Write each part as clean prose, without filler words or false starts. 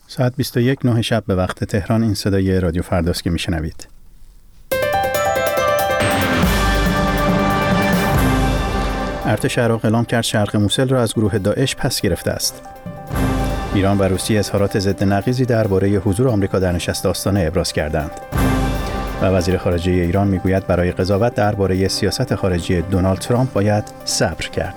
ساعت 21:09 شب به وقت تهران. این صدای رادیو فرداست که میشنوید. ارتش عراق اعلام کرد شرق موصل را از گروه داعش پس گرفته است. ایران و روسیه اظهارات ضد نقیضی درباره حضور آمریکا در نشست آستانه ابراز کردند. و وزیر خارجه ایران میگوید برای قضاوت درباره سیاست خارجی دونالد ترامپ باید صبر کرد.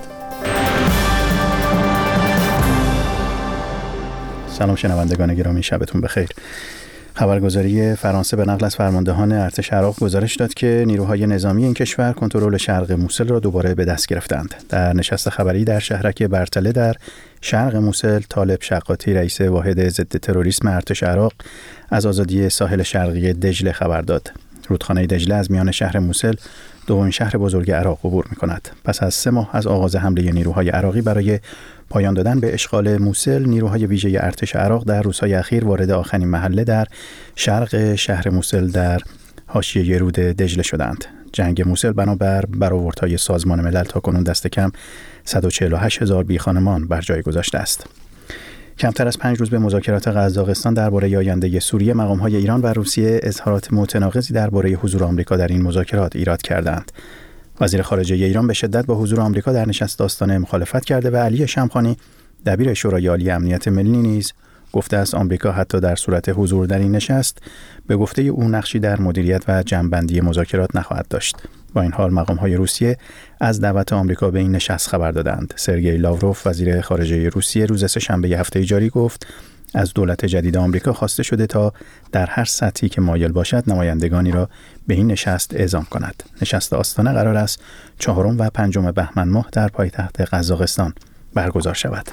سلام شنوندگان گرامی، شبتون بخیر. خبرگزاری فرانسه به نقل از فرماندهان ارتش عراق گزارش داد که نیروهای نظامی این کشور کنترل شرق موصل را دوباره به دست گرفتند. در نشست خبری در شهرک برتله در شرق موصل، طالب شقاطی رئیس واحد ضد تروریسم ارتش عراق از آزادی ساحل شرقی دجله خبر داد. رودخانه دجله از میان شهر موصل، دومین شهر بزرگ عراق، عبور می‌کند. پس از 3 ماه از آغاز حمله نیروهای عراقی برای پایان دادن به اشغال موصل، نیروهای ویژه ارتش عراق در روزهای اخیر وارد آخرین محله در شرق شهر موصل در حاشیه رود دجله شدند. جنگ موصل بنابر برآوردهای سازمان ملل تاکنون دست کم 148,000 بیخانمان بر جای گذاشته است. کمتر از 5 روز به مذاکرات قزاقستان درباره آینده سوریه، مقام‌های ایران و روسیه اظهارات متناقضی درباره حضور آمریکا در این مذاکرات ایراد کردند. وزیر خارجه ایران به شدت با حضور آمریکا در نشست آستانه مخالفت کرده و علی شمخانی دبیر شورای عالی امنیت ملی نیز گفته است آمریکا حتی در صورت حضور در این نشست به گفته او نقشی در مدیریت و جمع‌بندی مذاکرات نخواهد داشت. با این حال مقام‌های روسیه از دعوت آمریکا به این نشست خبر دادند. سرگئی لاوروف وزیر خارجه روسیه روز سه‌شنبه هفته جاری گفت از دولت جدید آمریکا خواسته شده تا در هر سطحی که مایل باشد نمایندگانی را به این نشست اعزام کند. نشست آستانه قرار است 4 و 5 بهمن ماه در پایتخت قزاقستان برگزار شود.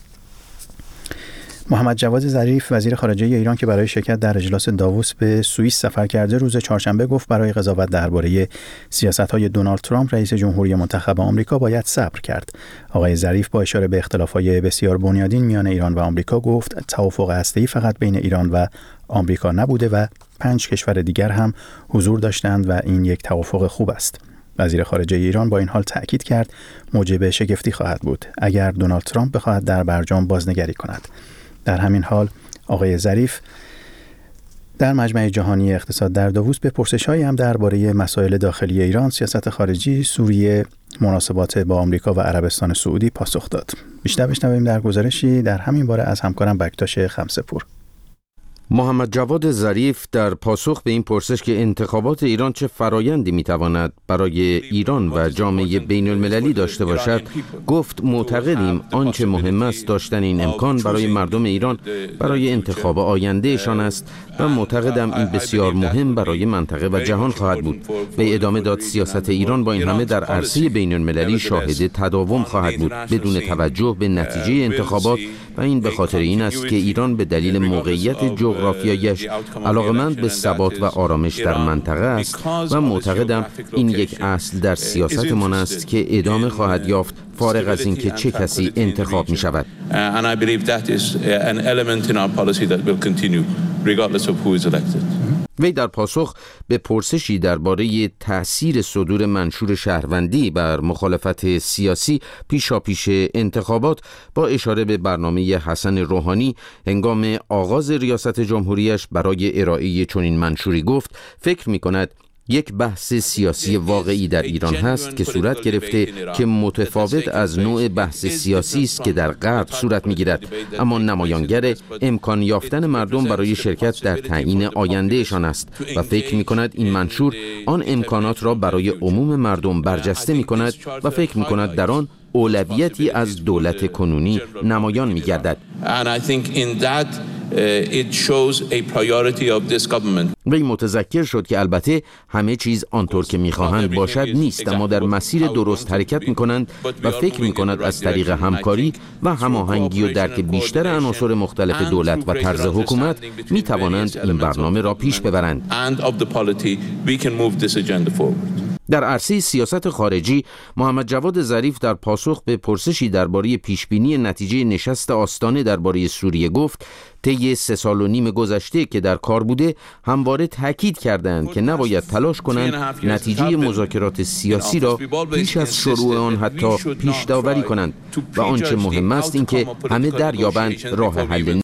محمد جواد ظریف وزیر خارجه ایران که برای شرکت در اجلاس داووس به سوئیس سفر کرده، روز چهارشنبه گفت برای قضاوت درباره سیاست‌های دونالد ترامپ رئیس جمهوری منتخب آمریکا باید صبر کرد. آقای ظریف با اشاره به اختلاف‌های بسیار بنیادین میان ایران و آمریکا گفت توافق هسته‌ای فقط بین ایران و آمریکا نبوده و 5 کشور دیگر هم حضور داشتند و این یک توافق خوب است. وزیر خارجه ایران با این حال تأکید کرد موجب شگفتی خواهد بود اگر دونالد ترامپ بخواهد در برجام بازنگری کند. در همین حال آقای ظریف در مجمع جهانی اقتصاد در داووس به پرسش‌هایی هم درباره مسائل داخلی ایران، سیاست خارجی، سوریه، مناسبات با آمریکا و عربستان سعودی پاسخ داد. بیشتر بشنویم در گزارشی در همین باره از همکارم بکتاش خمسه‌پور. محمد جواد ظریف در پاسخ به این پرسش که انتخابات ایران چه فرایندی میتواند برای ایران و جامعه بین المللی داشته باشد، گفت معتقدیم آنچه مهم است داشتن این امکان برای مردم ایران برای انتخاب آیندهشان است و معتقدم این بسیار مهم برای منطقه و جهان خواهد بود. به ادامه داد سیاست ایران با این همه در عرصه بین المللی شاهد تداوم خواهد بود بدون توجه به نتیجه انتخابات و این به خاطر این است که ایران به دلیل موقعیت جغرافیایش علاقمند به ثبات و آرامش در منطقه است و معتقدم این یک اصل در سیاستمان است که ادامه خواهد یافت فارغ از اینکه چه کسی انتخاب می شود. وی در پاسخ به پرسشی درباره تأثیر صدور منشور شهروندی بر مخالفت سیاسی پیشاپیش انتخابات با اشاره به برنامه حسن روحانی هنگام آغاز ریاست جمهوریش برای ارائه چنین منشوری گفت فکر می‌کند یک بحث سیاسی واقعی در ایران هست که صورت گرفته که متفاوت از نوع بحث سیاسی است که در غرب صورت می‌گیرد، اما نمایانگر امکان یافتن مردم برای شرکت در تعیین آیندهشان است و فکر می‌کند این منشور آن امکانات را برای عموم مردم برجسته می‌کند و فکر می‌کند در آن اولویتی از دولت کنونی نمایان می‌گردد. وی متذکر شد که البته همه چیز آنطور که می‌خواهند باشد نیست، اما در مسیر درست حرکت می‌کنند و فکر می‌کند از طریق همکاری و هماهنگی و درک بیشتر عناصر مختلف دولت و طرز حکومت می‌توانند این برنامه را پیش ببرند. در عرصه سیاست خارجی، محمد جواد ظریف در پاسخ به پرسشی درباره پیشبینی نتیجه نشست آستانه درباره سوریه گفت طی 3.5 سال گذشته که در کار بوده همواره تاکید کردند که نباید تلاش کنند نتیجه مذاکرات سیاسی را پیش از شروع آن حتی پیش داوری کنند و آنچه مهم است این که همه دریابند راه حل